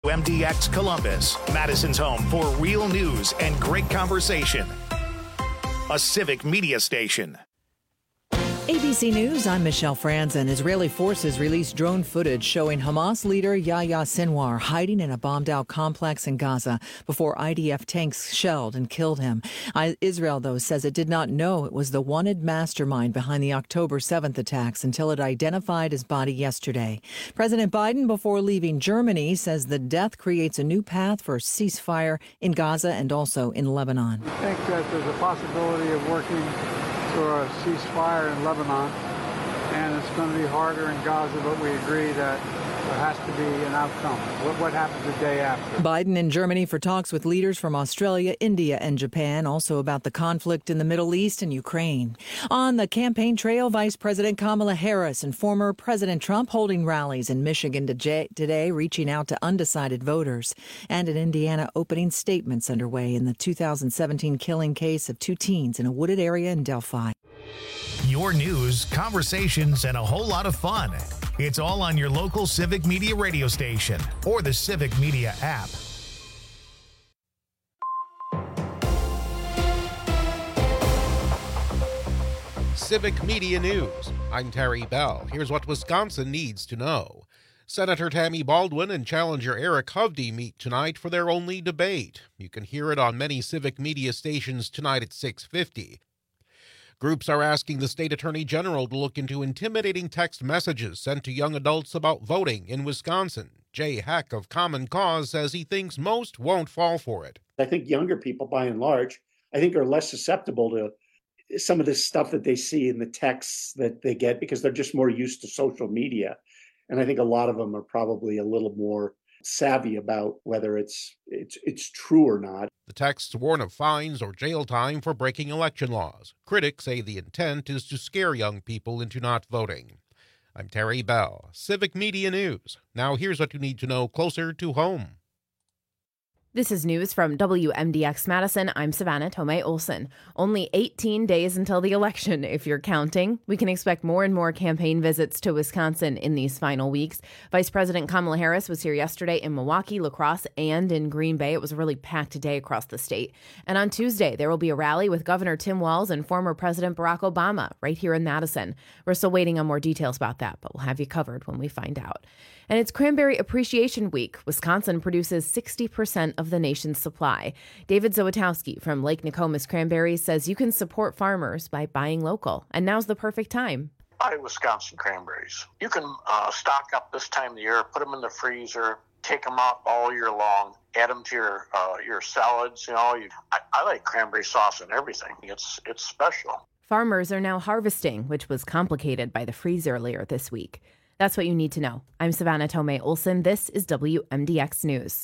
MDX Columbus, Madison's home for real news and great conversation. A civic media station. ABC News, I'm Michelle Franzen. Israeli forces released drone footage showing Hamas leader Yahya Sinwar hiding in a bombed-out complex in Gaza before IDF tanks shelled and killed him. Israel, though, says it did not know it was the wanted mastermind behind the October 7th attacks until it identified his body yesterday. President Biden, before leaving Germany, says the death creates a new path for a ceasefire in Gaza and also in Lebanon. I think that there's a possibility of working for a ceasefire in Lebanon, and it's going to be harder in Gaza, but we agree that there has to be an outcome. What happens the day after? Biden in Germany for talks with leaders from Australia, India, and Japan, also about the conflict in the Middle East and Ukraine. On the campaign trail, Vice President Kamala Harris and former President Trump holding rallies in Michigan today, reaching out to undecided voters. And in Indiana, opening statements underway in the 2017 killing case of two teens in a wooded area in Delphi. Your news, conversations, and a whole lot of fun. It's all on your local Civic Media radio station or the Civic Media app. Civic Media News. I'm Terry Bell. Here's what Wisconsin needs to know. Senator Tammy Baldwin and challenger Eric Hovde meet tonight for their only debate. You can hear it on many Civic Media stations tonight at 6:50. Groups are asking the state attorney general to look into intimidating text messages sent to young adults about voting in Wisconsin. Jay Heck of Common Cause says he thinks most won't fall for it. I think younger people, by and large, are less susceptible to some of this stuff that they see in the texts that they get because they're just more used to social media. And I think a lot of them are probably a little more savvy about whether it's true or not. The texts warn of fines or jail time for breaking election laws. Critics say the intent is to scare young people into not voting. I'm Terry Bell, Civic Media News. Now here's what you need to know closer to home. This is news from WMDX Madison. I'm Savannah Tomei Olson. Only 18 days until the election, if you're counting. We can expect more and more campaign visits to Wisconsin in these final weeks. Vice President Kamala Harris was here yesterday in Milwaukee, La Crosse, and in Green Bay. It was a really packed day across the state. And on Tuesday, there will be a rally with Governor Tim Walz and former President Barack Obama right here in Madison. We're still waiting on more details about that, but we'll have you covered when we find out. And it's Cranberry Appreciation Week. Wisconsin produces 60% of the nation's supply. David Zawitowski from Lake Nokomis Cranberries says you can support farmers by buying local. And now's the perfect time. Buy Wisconsin cranberries. You can stock up this time of the year, put them in the freezer, take them out all year long, add them to your salads. I like cranberry sauce and everything. It's special. Farmers are now harvesting, which was complicated by the freeze earlier this week. That's what you need to know. I'm Savannah Tomei Olson. This is WMDX News.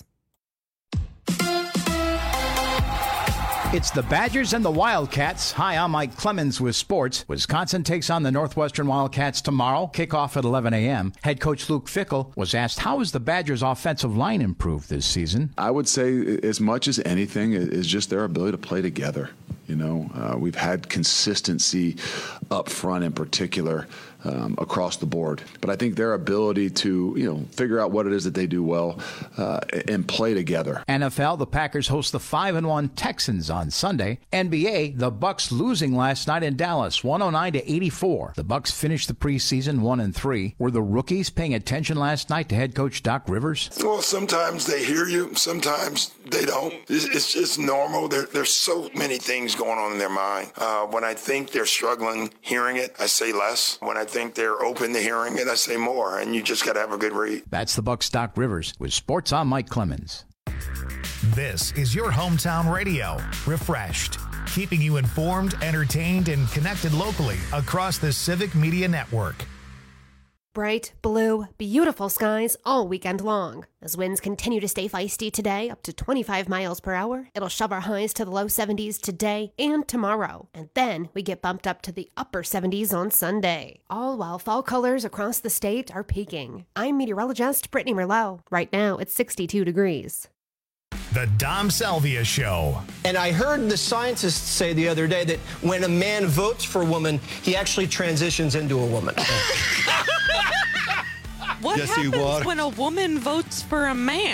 It's the Badgers and the Wildcats. Hi, I'm Mike Clemens with sports. Wisconsin takes on the Northwestern Wildcats tomorrow. Kickoff at 11 a.m. Head coach Luke Fickell was asked, how has the Badgers' offensive line improved this season? I would say as much as anything is just their ability to play together. We've had consistency up front in particular across the board. But I think their ability to, figure out what it is that they do well and play together. NFL, the Packers host the 5-1 Texans on Sunday. NBA, the Bucks losing last night in Dallas, 109-84. The Bucks finished the preseason 1-3. Were the rookies paying attention last night to head coach Doc Rivers? Well, sometimes they hear you, sometimes they don't. It's just normal. There's so many things going on in their mind. When I think they're struggling hearing it, I say less. When I think they're open to hearing it, I say more. And you just got to have a good read. That's the Bucks' Doc Rivers. With sports, I'm Mike Clemens. This is your hometown radio. Refreshed. Keeping you informed, entertained, and connected locally across the Civic Media Network. Bright, blue, beautiful skies all weekend long. As winds continue to stay feisty today, up to 25 miles per hour, it'll shove our highs to the low 70s today and tomorrow. And then we get bumped up to the upper 70s on Sunday. All while fall colors across the state are peaking. I'm meteorologist Brittany Merlot. Right now, it's 62 degrees. The Dom Salvia Show. And I heard the scientists say the other day that when a man votes for a woman, he actually transitions into a woman. What happens when a woman votes for a man?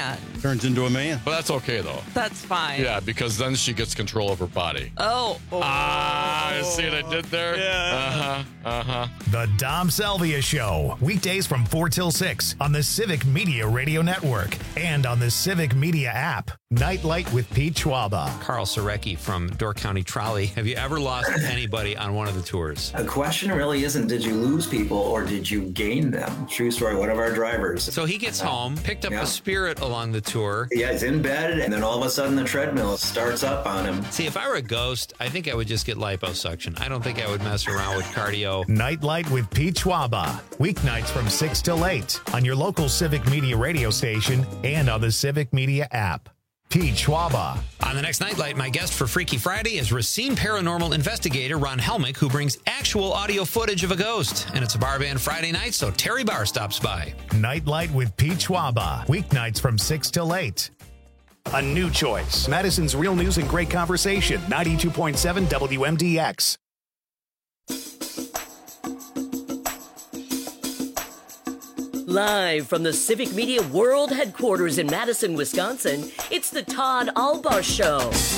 Turns into a man. But that's okay, though. That's fine. Yeah, because then she gets control of her body. Oh. You see what I did there? Yeah. The Dom Salvia Show, weekdays from 4 till 6 on the Civic Media Radio Network and on the Civic Media app. Nightlight with Pete Schwaba. Carl Sarecki from Door County Trolley. Have you ever lost anybody on one of the tours? The question really isn't did you lose people or did you gain them? True story, one of our drivers. So he gets home, picked up a Spirit along the tour. Yeah, he's in bed, and then all of a sudden the treadmill starts up on him. See, if I were a ghost, I think I would just get liposuction. I don't think I would mess around with cardio. Nightlight with Pete Schwaba. Weeknights from 6 till 8 on your local Civic Media radio station and on the Civic Media app. Pete Schwaba. On the next Nightlight, my guest for Freaky Friday is Racine paranormal investigator Ron Helmick, who brings actual audio footage of a ghost. And it's a bar band Friday night, so Terry Barr stops by. Nightlight with Pete Schwaba. Weeknights from 6 till 8. A new choice. Madison's Real News and Great Conversation. 92.7 WMDX. Live from the Civic Media World Headquarters in Madison, Wisconsin, it's the Todd Albaugh Show.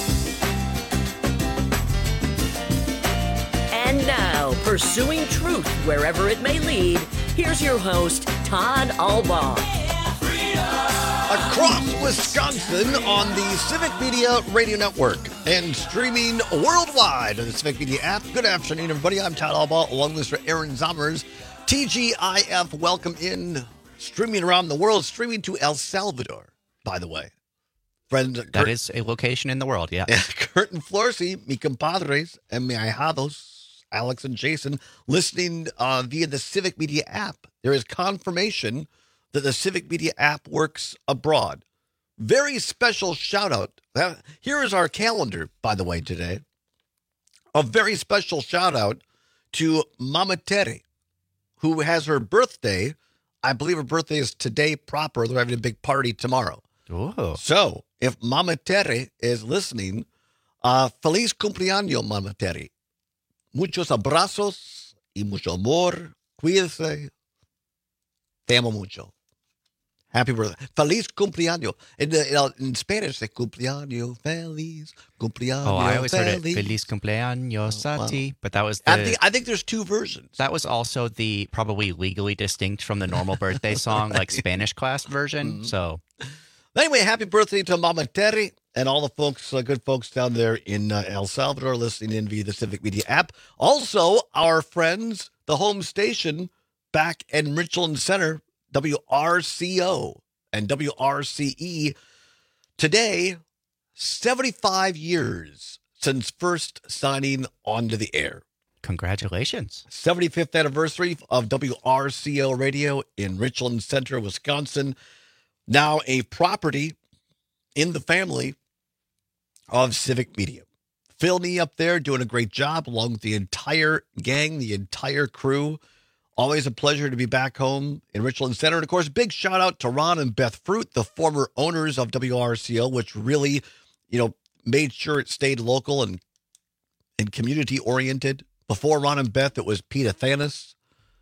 And now, pursuing truth wherever it may lead, here's your host, Todd Albaugh. Across Wisconsin on the Civic Media Radio Network and streaming worldwide on the Civic Media app. Good afternoon, everybody. I'm Todd Albaugh, along with Mr. Aaron Zommers. TGIF, welcome in. Streaming around the world, streaming to El Salvador, by the way. Friend, that is a location in the world, yeah. Kurt and Florcy, mi compadres, and mi ahijados, Alex and Jason, listening via the Civic Media app. There is confirmation that the Civic Media app works abroad. Very special shout out. Here is our calendar, by the way, today. A very special shout out to Mama Terry, who has her birthday. I believe her birthday is today proper. They're having a big party tomorrow. Ooh. So if Mama Terry is listening, feliz cumpleaños, Mama Terry. Muchos abrazos y mucho amor. Cuídese. Te amo mucho. Happy birthday. Feliz cumpleaños. In Spanish, say cumpleaños feliz. Cumpleaños Oh, I always feliz. heard it Feliz cumpleaños a ti, but that was I think there's two versions. That was also the probably legally distinct from the normal birthday song, like Spanish class version. So anyway, happy birthday to Mama Terry and all the folks, good folks down there in El Salvador listening in via the Civic Media app. Also, our friends, the home station back in Richland Center, WRCO and WRCE. Today, 75 years since first signing onto the air. Congratulations. 75th anniversary of WRCO Radio in Richland Center, Wisconsin. Now a property in the family of Civic Media. Phil Nee up there doing a great job along with the entire gang, the entire crew. Always a pleasure to be back home in Richland Center. And, of course, big shout out to Ron and Beth Fruit, the former owners of WRCO, which really, made sure it stayed local and community-oriented. Before Ron and Beth, it was Pete Athanas.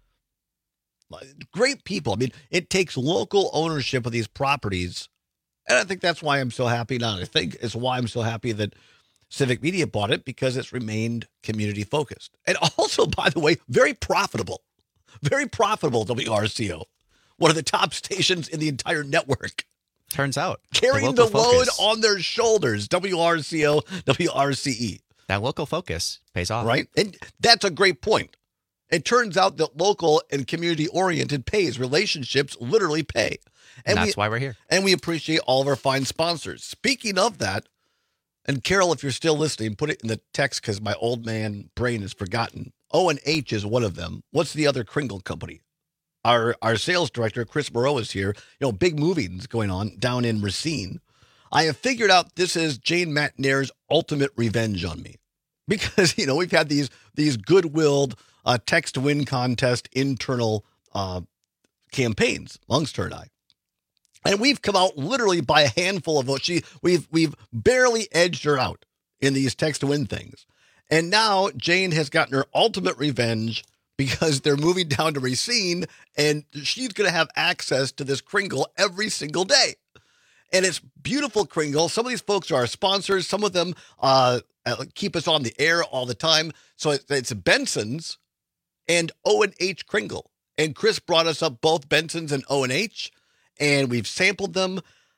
Great people. I mean, it takes local ownership of these properties. And I think that's why I'm so happy. Not I think it's why I'm so happy that Civic Media bought it, because it's remained community-focused. And also, by the way, very profitable. Very profitable, WRCO. One of the top stations in the entire network. Turns out. Carrying the load on their shoulders. WRCO, WRCE. That local focus pays off. Right? And that's a great point. It turns out that local and community-oriented pays. Relationships literally pay. And that's why we're here. And we appreciate all of our fine sponsors. Speaking of that, and Carol, if you're still listening, put it in the text because my old man brain has forgotten. O&H is one of them. What's the other Kringle company? Our sales director, Chris Moreau, is here. Big movings going on down in Racine. I have figured out this is Jane Matnair's ultimate revenge on me. Because, we've had these good-willed text-to-win contest internal campaigns amongst her and I. And we've come out literally by a handful of votes. We've barely edged her out in these text-to-win things. And now Jane has gotten her ultimate revenge because they're moving down to Racine, and she's going to have access to this Kringle every single day. And it's beautiful Kringle. Some of these folks are our sponsors. Some of them keep us on the air all the time. So it's Benson's and O&H Kringle. And Chris brought us up both Benson's and O&H, and we've sampled them.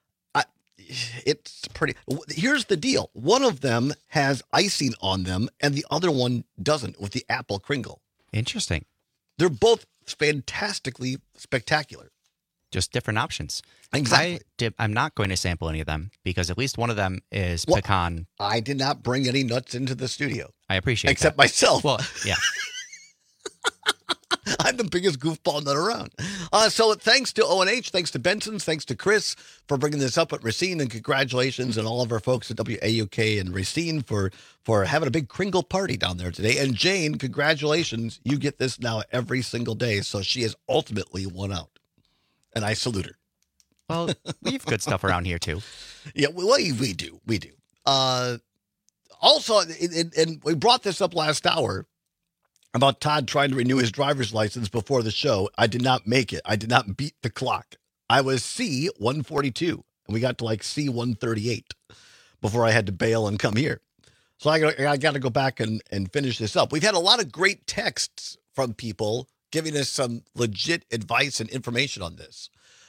It's pretty. Here's the deal. One of them has icing on them, and the other one doesn't, with the apple Kringle. Interesting. They're both fantastically spectacular. Just different options. Exactly. I'm not going to sample any of them because at least one of them is pecan. I did not bring any nuts into the studio. I appreciate except that. myself. Well, yeah. I'm the biggest goofball nut around. So thanks to O&H, thanks to Benson's, thanks to Chris for bringing this up at Racine, and congratulations and all of our folks at WAUK and Racine for having a big Kringle party down there today. And Jane, congratulations. You get this now every single day, so she is ultimately won out. And I salute her. Well, we have good stuff around here, too. Yeah, we do. We do. Also, and we brought this up last hour, about Todd trying to renew his driver's license before the show. I did not make it. I did not beat the clock. I was C142, and we got to like C138 before I had to bail and come here. So I got to go back and finish this up. We've had a lot of great texts from people giving us some legit advice and information on this.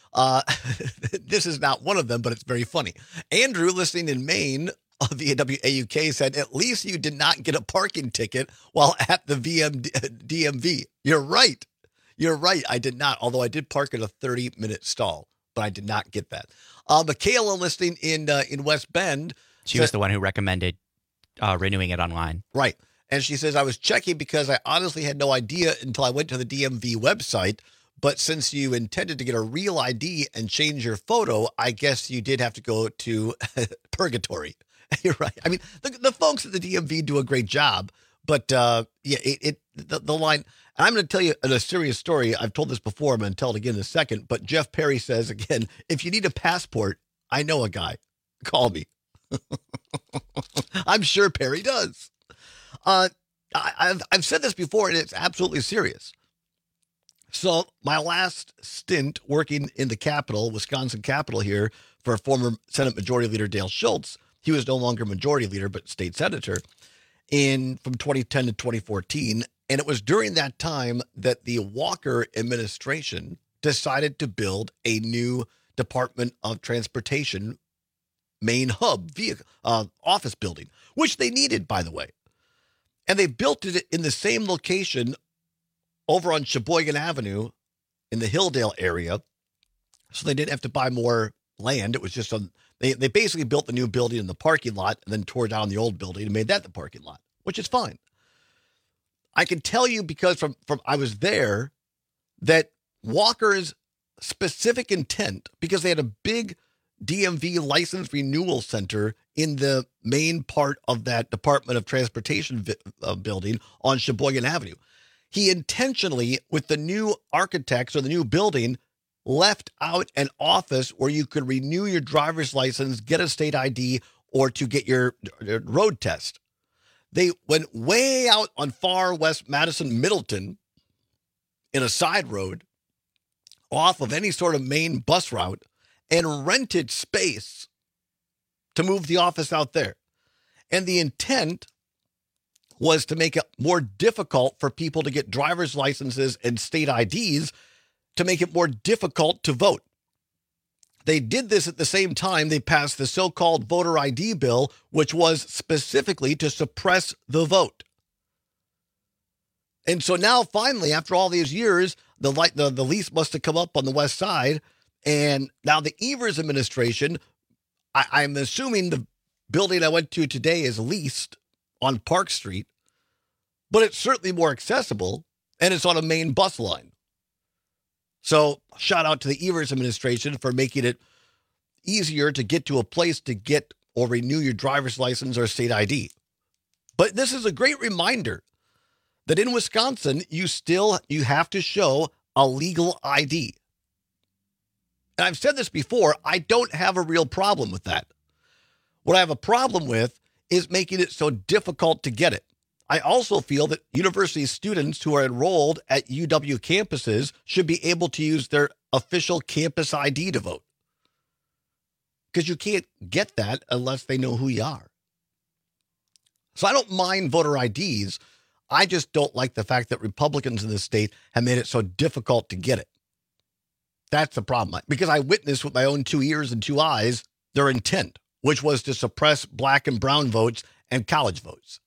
This is not one of them, but it's very funny. Andrew, listening in Maine, via WAUK, said, at least you did not get a parking ticket while at the DMV. You're right. You're right. I did not, although I did park at a 30-minute stall, but I did not get that. Michaela, listening in West Bend. She was the one who recommended renewing it online. Right. And she says, I was checking because I honestly had no idea until I went to the DMV website. But since you intended to get a real ID and change your photo, I guess you did have to go to purgatory. You're right. I mean, the folks at the DMV do a great job, but the line. And I'm going to tell you a serious story. I've told this before. I'm going to tell it again in a second. But Jeff Perry says again, if you need a passport, I know a guy. Call me. I'm sure Perry does. I've said this before, and it's absolutely serious. So my last stint working in the Capitol, Wisconsin Capitol here, for former Senate Majority Leader Dale Schultz. He was no longer majority leader, but state senator from 2010 to 2014. And it was during that time that the Walker administration decided to build a new Department of Transportation main hub vehicle, office building, which they needed, by the way. And they built it in the same location over on Sheboygan Avenue in the Hilldale area. So they didn't have to buy more land. It was just they basically built the new building in the parking lot and then tore down the old building and made that the parking lot, which is fine. I can tell you because from I was there that Walker's specific intent, because they had a big DMV license renewal center in the main part of that Department of Transportation building on Sheboygan Avenue. He intentionally, with the new architects or the new building, left out an office where you could renew your driver's license, get a state ID, or to get your road test. They went way out on far west Madison, Middleton, in a side road, off of any sort of main bus route, and rented space to move the office out there. And the intent was to make it more difficult for people to get driver's licenses and state IDs, to make it more difficult to vote. They did this at the same time they passed the so-called voter ID bill, which was specifically to suppress the vote. And so now, finally, after all these years, the lease must have come up on the west side. And now the Evers administration, I'm assuming the building I went to today is leased on Park Street, but it's certainly more accessible, and it's on a main bus line. So shout out to the Evers administration for making it easier to get to a place to get or renew your driver's license or state ID. But this is a great reminder that in Wisconsin, you have to show a legal ID. And I've said this before, I don't have a real problem with that. What I have a problem with is making it so difficult to get it. I also feel that university students who are enrolled at UW campuses should be able to use their official campus ID to vote. because you can't get that unless they know who you are. So I don't mind voter IDs. I just don't like the fact that Republicans in this state have made it so difficult to get it. That's the problem. Because I witnessed with my own 2 ears and 2 eyes their intent, which was to suppress black and brown votes and college votes.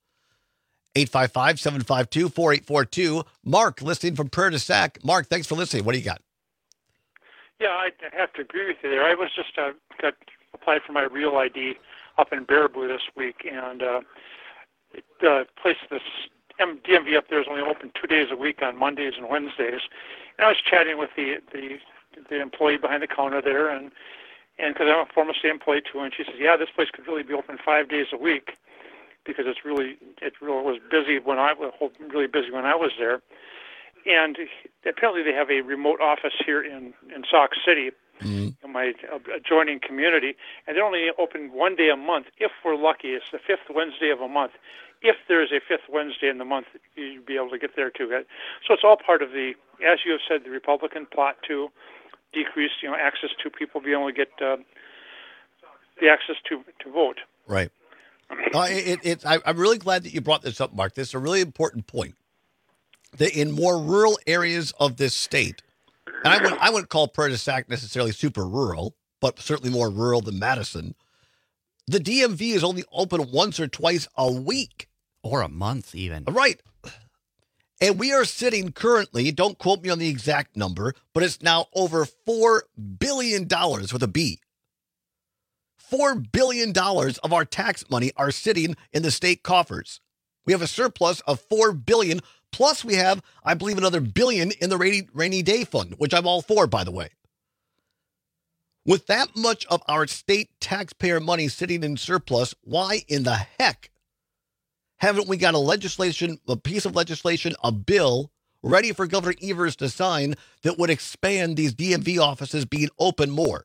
855-752-4842. Mark, listening from Prairie du Sac. Mark, thanks for listening. What do you got? Yeah, I have to agree with you there. I was just got applied for my real ID up in Baraboo this week, and the place, this DMV up there is only open 2 days a week on Mondays and Wednesdays. And I was chatting with the employee behind the counter there, and because I'm a former state employee too, and she says, yeah, this place could really be open 5 days a week because it really was busy when I was really busy when I was there. And apparently they have a remote office here in Sauk City, in my adjoining community, and they're only open 1 day a month if we're lucky. It's the 5th Wednesday of a month. If there's a 5th Wednesday in the month, you'd be able to get there too. So it's all part of the, as you have said, the Republican plot to decrease, access to people being able to get the access to vote. Right. I'm really glad that you brought this up, Mark. This is a really important point. That in more rural areas of this state, and I wouldn't call Prairie du Sac necessarily super rural, but certainly more rural than Madison, the DMV is only open once or twice a week. Or a month even. Right. And we are sitting currently, don't quote me on the exact number, but it's now over $4 billion with a B. $4 billion of our tax money are sitting in the state coffers. We have a surplus of $4 billion. Plus, we have, I believe, another $1 billion in the rainy day fund, which I'm all for, by the way. With that much of our state taxpayer money sitting in surplus, why in the heck haven't we got a piece of legislation, a bill ready for Governor Evers to sign that would expand these DMV offices being open more?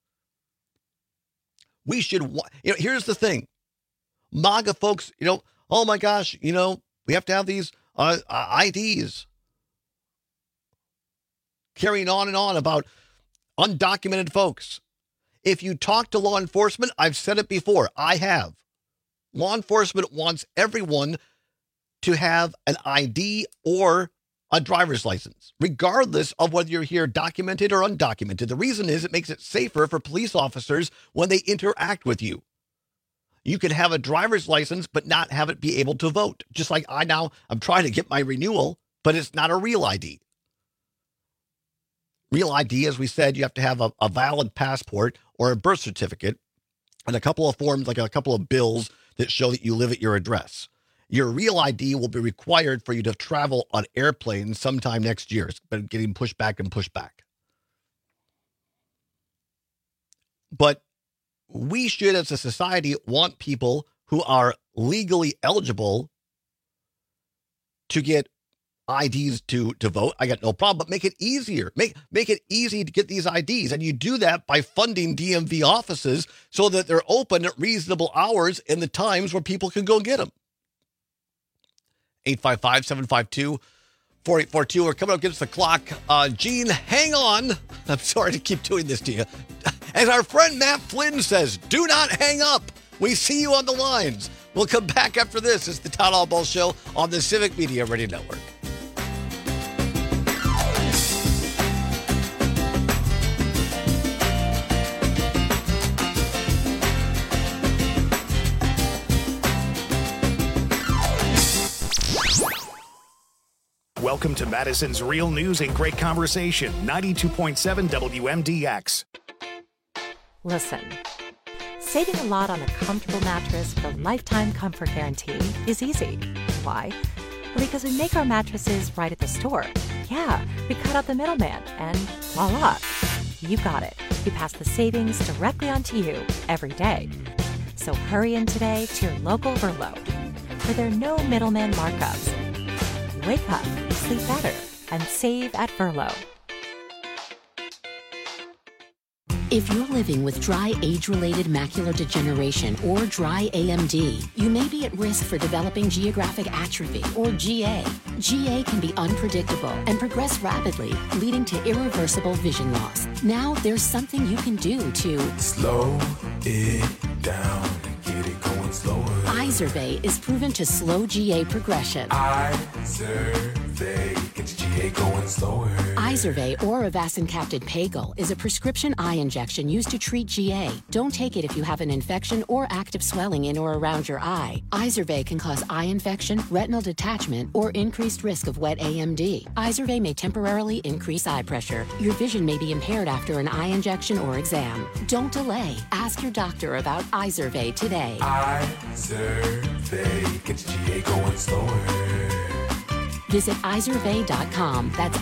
We should, here's the thing. MAGA folks, oh my gosh, we have to have these IDs. Carrying on and on about undocumented folks. If you talk to law enforcement, I've said it before, I have. Law enforcement wants everyone to have an ID or a driver's license, regardless of whether you're here documented or undocumented. The reason is it makes it safer for police officers when they interact with you. You can have a driver's license, but not have it be able to vote. Just like I'm trying to get my renewal, but it's not a real ID. Real ID, as we said, you have to have a valid passport or a birth certificate and a couple of forms, like a couple of bills that show that you live at your address. Your real ID will be required for you to travel on airplanes sometime next year. It's been getting pushed back and pushed back. But we should, as a society, want people who are legally eligible to get IDs to vote. I got no problem, but make it easier. Make it easy to get these IDs. And you do that by funding DMV offices so that they're open at reasonable hours in the times where people can go get them. 855-752-4842. We're coming up against the clock. Gene, hang on. I'm sorry to keep doing this to you. As our friend Matt Flynn says, do not hang up. We see you on the lines. We'll come back after this. It's the Todd Albaugh Show on the Civic Media Radio Network. Welcome to Madison's Real News and Great Conversation, 92.7 WMDX. Listen, saving a lot on a comfortable mattress with a lifetime comfort guarantee is easy. Why? Well, because we make our mattresses right at the store. Yeah, we cut out the middleman, and voila, you got it. We pass the savings directly onto you every day. So hurry in today to your local Verlo, where there are no middleman markups. Wake up, sleep better, and save at Verlo. If you're living with dry age-related macular degeneration or dry AMD, you may be at risk for developing geographic atrophy or GA. GA can be unpredictable and progress rapidly, leading to irreversible vision loss. Now there's something you can do to slow it down and get it going slower. Izervay is proven to slow GA progression. Izervay gets GA going slower. Izervay or avacincaptad pagel is a prescription eye injection used to treat GA. Don't take it if you have an infection or active swelling in or around your eye. Izervay can cause eye infection, retinal detachment, or increased risk of wet AMD. Izervay may temporarily increase eye pressure. Your vision may be impaired after an eye injection or exam. Don't delay. Ask your doctor about Izervay today. Izervay gets GA going slower. Visit Izervay.com. That's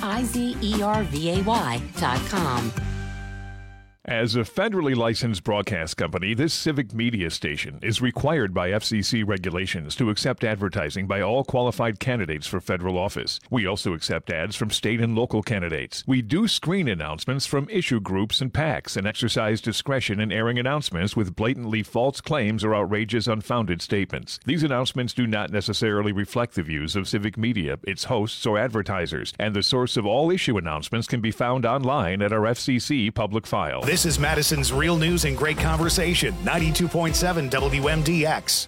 IZERVAY.com. As a federally licensed broadcast company, this civic media station is required by FCC regulations to accept advertising by all qualified candidates for federal office. We also accept ads from state and local candidates. We do screen announcements from issue groups and PACs and exercise discretion in airing announcements with blatantly false claims or outrageous, unfounded statements. These announcements do not necessarily reflect the views of civic media, its hosts, or advertisers, and the source of all issue announcements can be found online at our FCC public file. This is Madison's Real News and Great Conversation, 92.7 WMDX.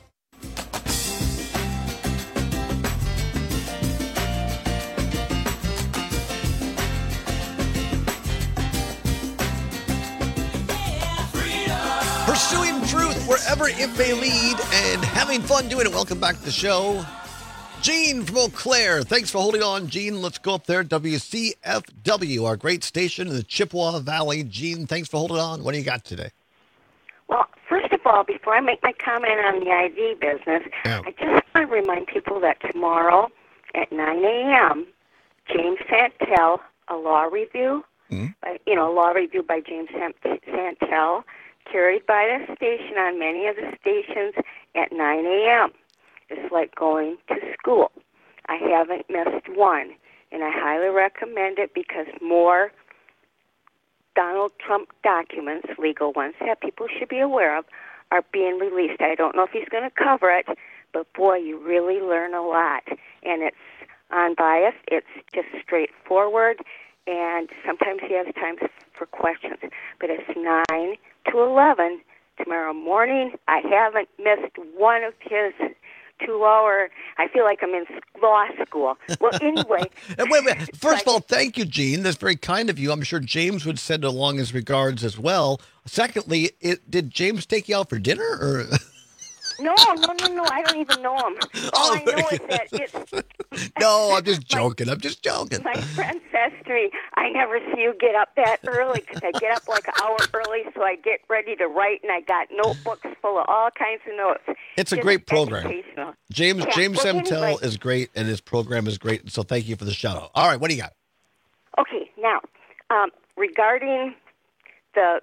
Pursuing truth wherever it may lead and having fun doing it. Welcome back to the show. Gene from Eau Claire. Thanks for holding on, Gene. Let's go up there. WCFW, our great station in the Chippewa Valley. Gene, thanks for holding on. What do you got today? Well, first of all, before I make my comment on the ID business, I just want to remind people that tomorrow at 9 a.m., James Santel, a law review, law review by James Santel, carried by the station on many of the stations at 9 a.m. It's like going to school. I haven't missed one, and I highly recommend it because more Donald Trump documents, legal ones that people should be aware of, are being released. I don't know if he's going to cover it, but boy, you really learn a lot. And it's unbiased, it's just straightforward, and sometimes he has time for questions. But it's 9 to 11 tomorrow morning. I haven't missed one of his 2-hour, I feel like I'm in law school. Well, anyway. Wait. First of all, thank you, Gene. That's very kind of you. I'm sure James would send along his regards as well. Secondly, did James take you out for dinner? Or? No. I don't even know him. All I know is that it's... No, I'm just joking. My friend says to me, I never see you get up that early because I get up like an hour early so I get ready to write, and I got notebooks full of all kinds of notes. It's a great program. James Anyway. Santel is great, and his program is great, so thank you for the shout-out. All right, what do you got? Okay, now, regarding the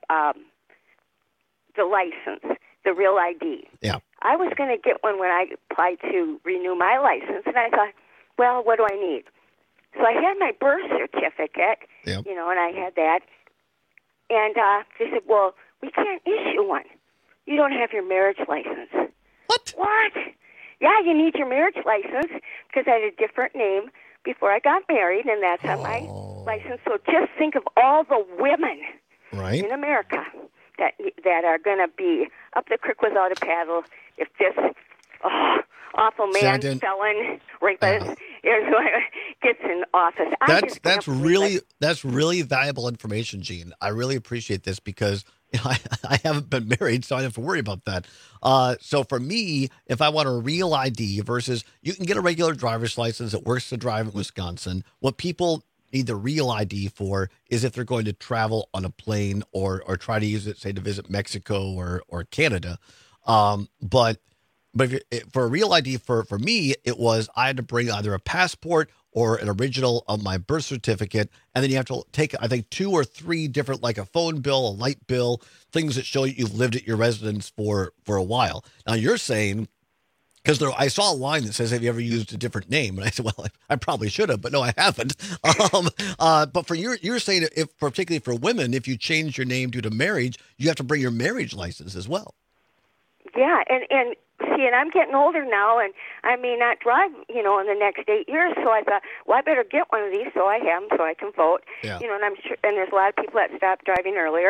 license, the real ID. Yeah. I was going to get one when I applied to renew my license, and I thought, well, what do I need? So I had my birth certificate, and I had that. And they said, well, we can't issue one. You don't have your marriage license. What? Yeah, you need your marriage license because I had a different name before I got married, and that's on my license. So just think of all the women in America that are going to be up the creek without a paddle if this awful man, felon, rapist gets in office. That's really valuable information, Gene. I really appreciate this because I haven't been married, so I don't have to worry about that. So for me, if I want a real ID versus you can get a regular driver's license that works to drive in Wisconsin, what people need the real ID for is if they're going to travel on a plane or try to use it, say, to visit Mexico or Canada. But for a real ID for me, it was I had to bring either a passport or an original of my birth certificate. And then you have to take, I think, 2 or 3 different, like a phone bill, a light bill, things that show you've lived at your residence for a while. Now you're saying, because I saw a line that says, have you ever used a different name? And I said, well, I probably should have, but no, I haven't. But for you're saying, if particularly for women, if you change your name due to marriage, you have to bring your marriage license as well. Yeah, and see, and I'm getting older now, and I may not drive, in the next 8 years. So I thought, well, I better get one of these so I have them so I can vote. Yeah. And I'm sure, and there's a lot of people that stop driving earlier,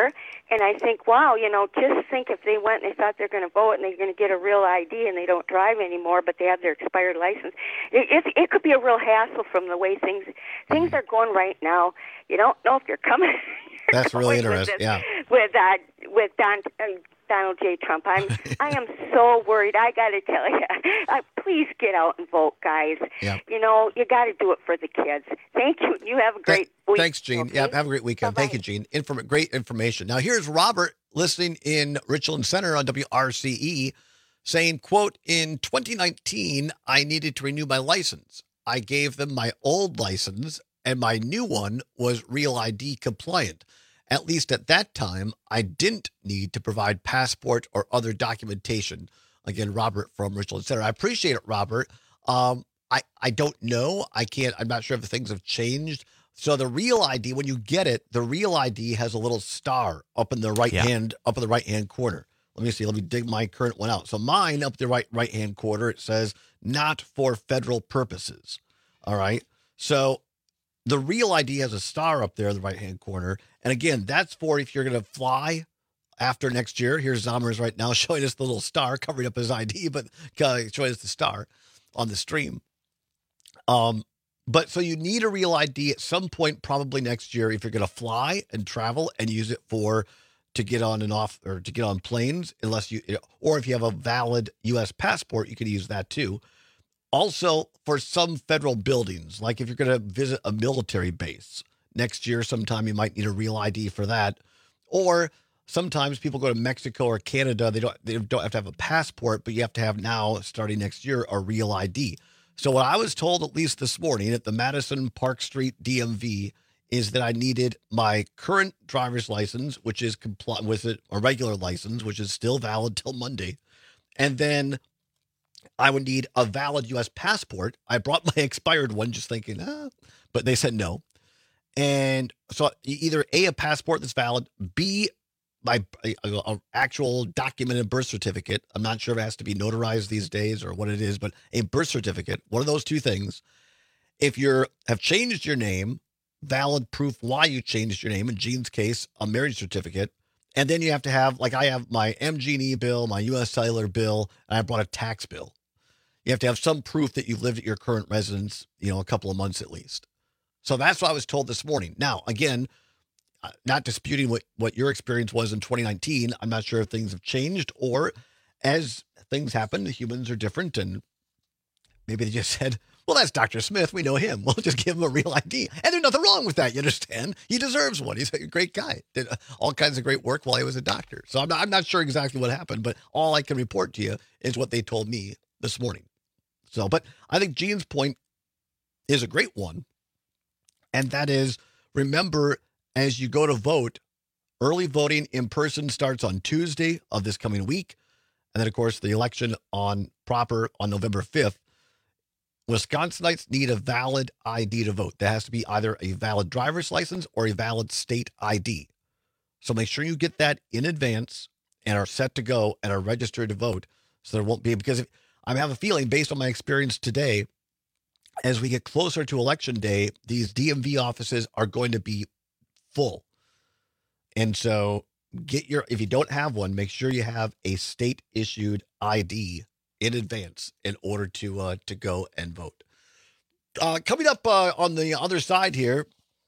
And I think, wow, just think if they went and they thought they're going to vote and they're going to get a real ID and they don't drive anymore, but they have their expired license. It could be a real hassle from the way things are going right now. You don't know if you're coming. That's really interesting. With Donald J. Trump, I am so worried. I got to tell you, please get out and vote, guys. Yeah. You got to do it for the kids. Thank you. You have a great week. Thanks, Gene. Okay? Yeah, have a great weekend. Bye-bye. Thank you, Gene. Great information. Now, here's Robert listening in Richland Center on WRCE saying, quote, in 2019, I needed to renew my license. I gave them my old license, and my new one was Real ID compliant. At least at that time, I didn't need to provide passport or other documentation. Again, Robert from Richland Center. I appreciate it, Robert. I don't know. I'm not sure if things have changed. So the Real ID, when you get it, the Real ID has a little star up in the right hand corner. Let me see. Let me dig my current one out. So mine up the right hand corner, it says not for federal purposes. All right. So the Real ID has a star up there in the right-hand corner. And again, that's for if you're going to fly after next year. Here's Zommers right now showing us the little star covering up his ID, but showing us the star on the stream. But so you need a Real ID at some point, probably next year, if you're going to fly and travel and use it to get on and off or to get on planes, or if you have a valid U.S. passport, you could use that too. Also, for some federal buildings, like if you're going to visit a military base next year, sometime you might need a Real ID for that. Or sometimes people go to Mexico or Canada, they don't have to have a passport, but you have to have now, starting next year, a Real ID. So what I was told, at least this morning, at the Madison Park Street DMV, is that I needed my current driver's license, which is compliant with it, a regular license, which is still valid till Monday, and then I would need a valid U.S. passport. I brought my expired one just thinking, but they said no. And so either A, passport that's valid, B, my actual documented birth certificate. I'm not sure if it has to be notarized these days or what it is, but a birth certificate, one of those two things. If you have changed your name, valid proof why you changed your name, in Gene's case, a marriage certificate. And then you have to have, like I have my MG&E bill, my U.S. Cellular bill, and I brought a tax bill. You have to have some proof that you've lived at your current residence, a couple of months at least. So that's what I was told this morning. Now, again, not disputing what your experience was in 2019. I'm not sure if things have changed, or as things happen, humans are different, and maybe they just said, well, that's Dr. Smith. We know him. We'll just give him a Real ID. And there's nothing wrong with that. You understand? He deserves one. He's a great guy. Did all kinds of great work while he was a doctor. So I'm not sure exactly what happened, but all I can report to you is what they told me this morning. So, but I think Gene's point is a great one. And that is, remember, as you go to vote, early voting in person starts on Tuesday of this coming week. And then, of course, the election on November 5th. Wisconsinites need a valid ID to vote. There has to be either a valid driver's license or a valid state ID. So make sure you get that in advance and are set to go and are registered to vote. So there won't be, because I have a feeling, based on my experience today, as we get closer to election day, these DMV offices are going to be full. And so if you don't have one, make sure you have a state issued ID in advance in order to go and vote. Coming up on the other side here,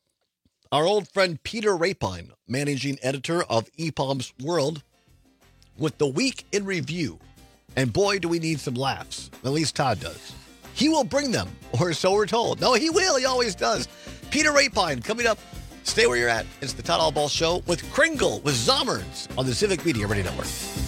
our old friend Peter Rapine, managing editor of EPOM's World, with the week in review. And boy, do we need some laughs. At least Todd does. He will bring them, or so we're told. No, he will. He always does. Peter Rapine coming up. Stay where you're at. It's the Todd Allball Show with Kringle, with Zommers on the Civic Media Radio Network.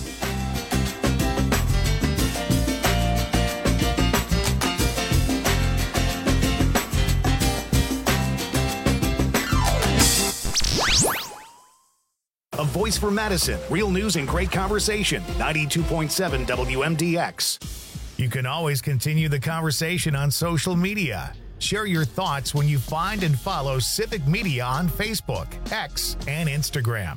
A voice for Madison. Real news and great conversation. 92.7 WMDX. You can always continue the conversation on social media. Share your thoughts when you find and follow Civic Media on Facebook, X, and Instagram.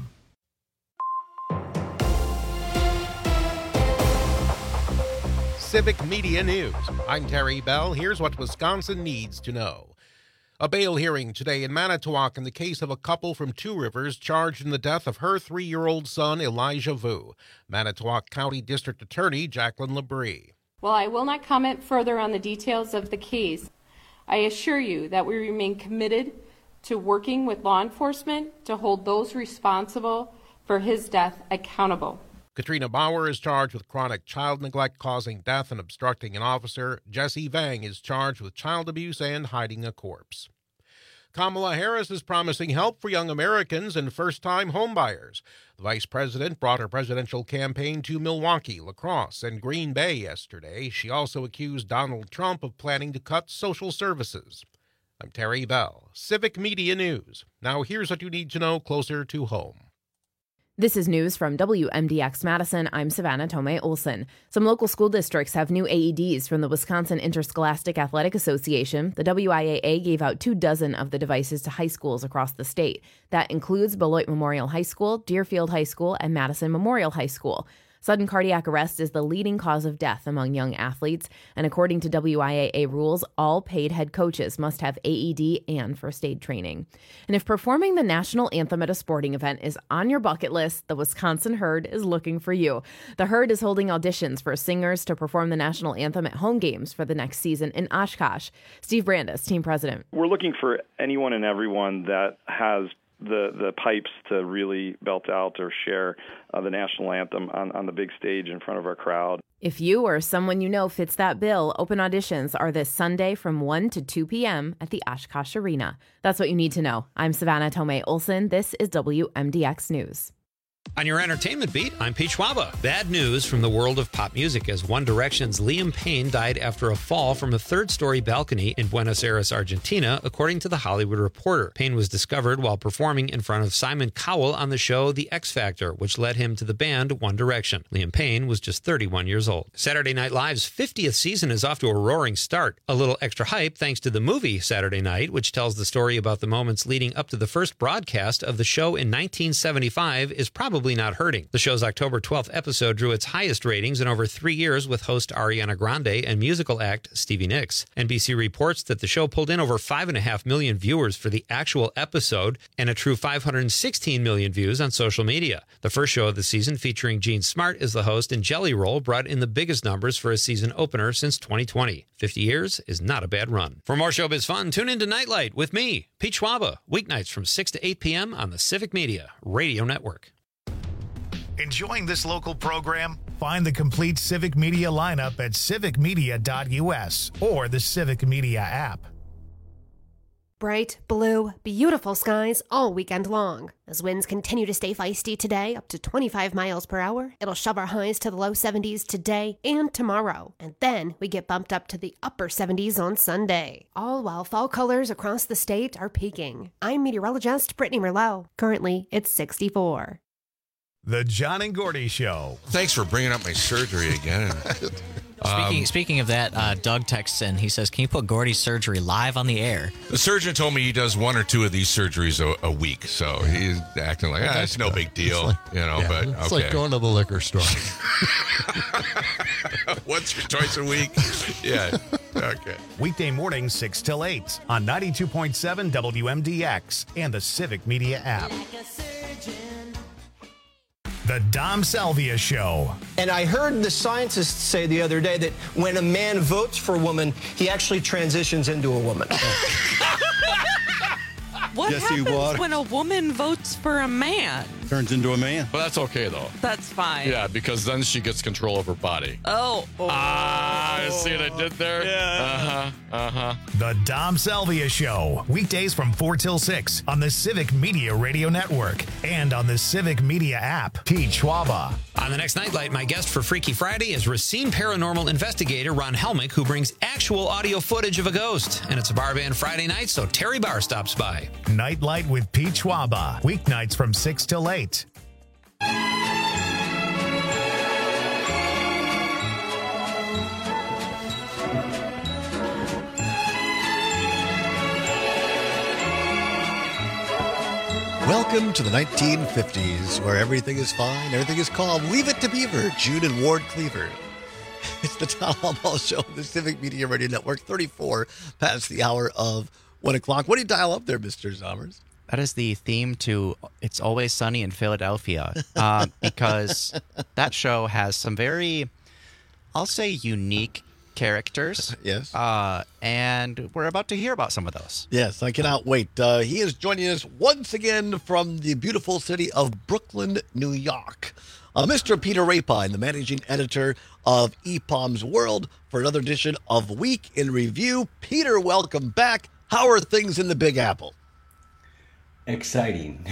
Civic Media News. I'm Terry Bell. Here's what Wisconsin needs to know. A bail hearing today in Manitowoc in the case of a couple from Two Rivers charged in the death of her 3-year-old son, Elijah Vu. Manitowoc County District Attorney Jacqueline Labrie. While I will not comment further on the details of the case, I assure you that we remain committed to working with law enforcement to hold those responsible for his death accountable. Katrina Bauer is charged with chronic child neglect causing death and obstructing an officer. Jesse Vang is charged with child abuse and hiding a corpse. Kamala Harris is promising help for young Americans and first-time homebuyers. The vice president brought her presidential campaign to Milwaukee, La Crosse, and Green Bay yesterday. She also accused Donald Trump of planning to cut social services. I'm Terry Bell, Civic Media News. Now here's what you need to know closer to home. This is news from WMDX Madison. I'm Savannah Tomei Olson. Some local school districts have new AEDs from the Wisconsin Interscholastic Athletic Association. The WIAA gave out 24 of the devices to high schools across the state. That includes Beloit Memorial High School, Deerfield High School, and Madison Memorial High School. Sudden cardiac arrest is the leading cause of death among young athletes, and according to WIAA rules, all paid head coaches must have AED and first aid training. And if performing the national anthem at a sporting event is on your bucket list, the Wisconsin Herd is looking for you. The Herd is holding auditions for singers to perform the national anthem at home games for the next season in Oshkosh. Steve Brandis, team president. We're looking for anyone and everyone that has the pipes to really belt out or share the national anthem on the big stage in front of our crowd. If you or someone you know fits that bill, open auditions are this Sunday from 1 to 2 p.m. at the Oshkosh Arena. That's what you need to know. I'm Savannah Tomei Olson. This is WMDX News. On your entertainment beat, I'm Pete Schwaba. Bad news from the world of pop music as One Direction's Liam Payne died after a fall from a third-story balcony in Buenos Aires, Argentina, according to The Hollywood Reporter. Payne was discovered while performing in front of Simon Cowell on the show The X Factor, which led him to the band One Direction. Liam Payne was just 31 years old. Saturday Night Live's 50th season is off to a roaring start. A little extra hype thanks to the movie Saturday Night, which tells the story about the moments leading up to the first broadcast of the show in 1975, is probably not hurting. The show's October 12th episode drew its highest ratings in over 3 years with host Ariana Grande and musical act Stevie Nicks. NBC reports that the show pulled in over 5.5 million viewers for the actual episode and a true 516 million views on social media. The first show of the season, featuring Gene Smart as the host and Jelly Roll, brought in the biggest numbers for a season opener since 2020. 50 years is not a bad run. For more showbiz fun, tune into Nightlight with me, Pete Schwaba, weeknights from 6 to 8 p.m. on the Civic Media Radio Network. Enjoying this local program? Find the complete Civic Media lineup at civicmedia.us or the Civic Media app. Bright, blue, beautiful skies all weekend long. As winds continue to stay feisty today, up to 25 miles per hour, it'll shove our highs to the low 70s today and tomorrow. And then we get bumped up to the upper 70s on Sunday. All while fall colors across the state are peaking. I'm meteorologist Brittany Merlot. Currently, it's 64. The John and Gordy Show. Thanks for bringing up my surgery again. Speaking of that, Doug texts in. He says, can you put Gordy's surgery live on the air? The surgeon told me he does 1 or 2 of these surgeries a week, so he's acting like, it's no big deal, but it's like going to the liquor store. Once or twice a week? Yeah, okay. Weekday mornings 6 till 8 on 92.7 WMDX and the Civic Media app. The Dom Salvia Show. And I heard the scientists say the other day that when a man votes for a woman, he actually transitions into a woman. What happens when a woman votes for a man? Turns into a man. But that's okay, though. That's fine. Yeah, because then she gets control of her body. Oh. See what I did there? Yeah. The Dom Salvia Show. Weekdays from 4 till 6 on the Civic Media Radio Network and on the Civic Media app. Pete Schwaba. On the next Nightlight, my guest for Freaky Friday is Racine paranormal investigator Ron Helmick, who brings actual audio footage of a ghost. And it's a bar band Friday night, so Terry Barr stops by. Nightlight with Pete Schwaba. Weeknights from 6 till 8. Welcome to the 1950s, where everything is fine, everything is calm. Leave it to Beaver, June and Ward Cleaver. It's the Tom Albaugh Show, the Civic Media Radio Network, 34 past the hour of 1 o'clock. What do you dial up there, Mr. Zommers? That is the theme to It's Always Sunny in Philadelphia, because that show has some very, I'll say, unique characters. Yes. And we're about to hear about some of those. Yes, I cannot wait. He is joining us once again from the beautiful city of Brooklyn, New York. Mr. Peter Rapine, the managing editor of EPOM's World, for another edition of Week in Review. Peter, welcome back. How are things in the Big Apple? Exciting.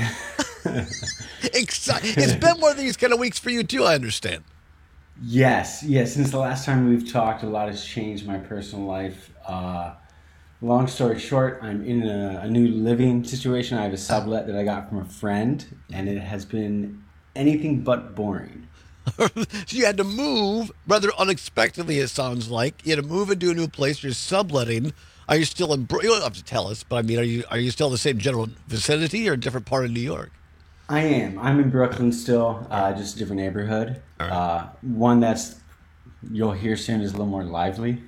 It's been one of these kind of weeks for you too, I understand. Yes. Since the last time we've talked, a lot has changed in my personal life. Long story short, I'm in a new living situation. I have a sublet that I got from a friend, and it has been anything but boring. So you had to move rather unexpectedly, it sounds like. You had to move into a new place. You're subletting. Are you still in? You don't have to tell us, but I mean, are you still in the same general vicinity or a different part of New York? I am. I'm in Brooklyn still, just a different neighborhood. Right. One that's you'll hear soon is a little more lively.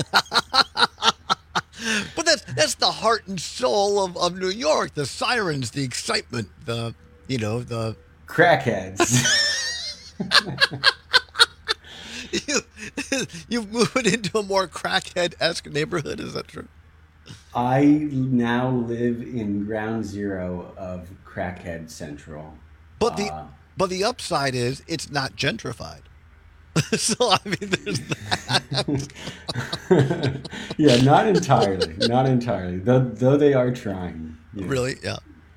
But that's the heart and soul of New York. The sirens, the excitement, the crackheads. You've moved into a more crackhead-esque neighborhood, is that true? I now live in ground zero of Crackhead Central. But the upside is it's not gentrified. So I mean, there's that. Yeah, not entirely. Though they are trying. You know. Really? Yeah.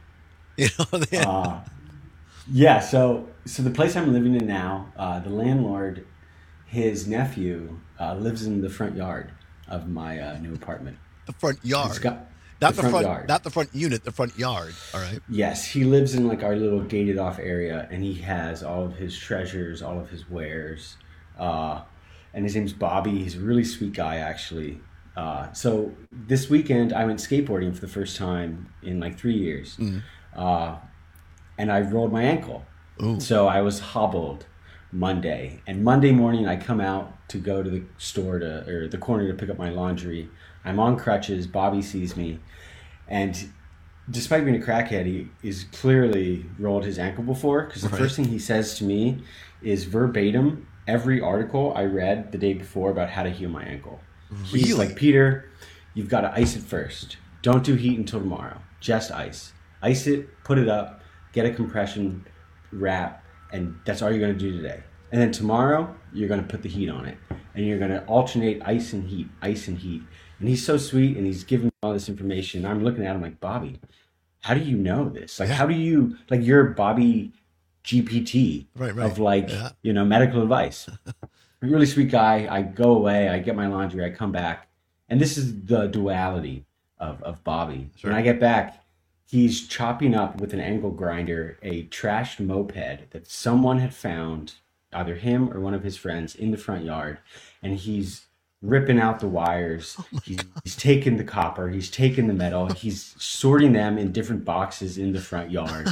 Yeah. So the place I'm living in now, the landlord, his nephew lives in the front yard of my new apartment. The front yard, not the front yard, not the front unit. The front yard. All right. Yes, he lives in like our little gated off area, and he has all of his treasures, all of his wares. And his name's Bobby. He's a really sweet guy, actually. So this weekend I went skateboarding for the first time in like 3 years, and I rolled my ankle. Ooh. So I was hobbled Monday, and Monday morning I come out to go to the store or the corner to pick up my laundry. I'm on crutches. Bobby sees me, and despite being a crackhead, he is clearly rolled his ankle before, because the first thing he says to me is verbatim every article I read the day before about how to heal my ankle. Really? He's like, Peter, you've got to ice it first. Don't do heat until tomorrow. Just ice. Ice it, put it up, get a compression wrap, and that's all you're going to do today. And then tomorrow, you're going to put the heat on it. And you're going to alternate ice and heat, ice and heat. And he's so sweet, and he's giving me all this information. I'm looking at him like, Bobby, how do you know this? Like, how do you, like, you're Bobby GPT of like, medical advice. A really sweet guy. I go away, I get my laundry, I come back. And this is the duality of Bobby. Sure. When I get back, he's chopping up with an angle grinder a trashed moped that someone had found, either him or one of his friends, in the front yard. And he's ripping out the wires. He's taking the copper. He's taking the metal. He's sorting them in different boxes in the front yard.